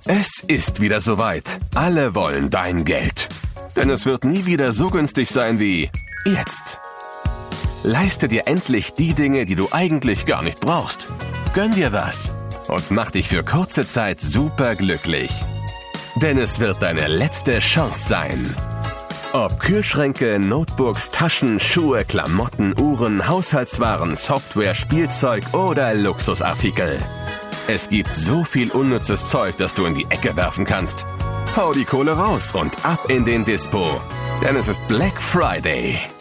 Es ist wieder soweit. Alle wollen dein Geld. Denn es wird nie wieder so günstig sein wie jetzt. Leiste dir endlich die Dinge, die du eigentlich gar nicht brauchst. Gönn dir was und mach dich für kurze Zeit superglücklich. Denn es wird deine letzte Chance sein. Ob Kühlschränke, Notebooks, Taschen, Schuhe, Klamotten, Uhren, Haushaltswaren, Software, Spielzeug oder Luxusartikel. Es gibt so viel unnützes Zeug, das du in die Ecke werfen kannst. Hau die Kohle raus und ab in den Dispo. Denn es ist Black Friday.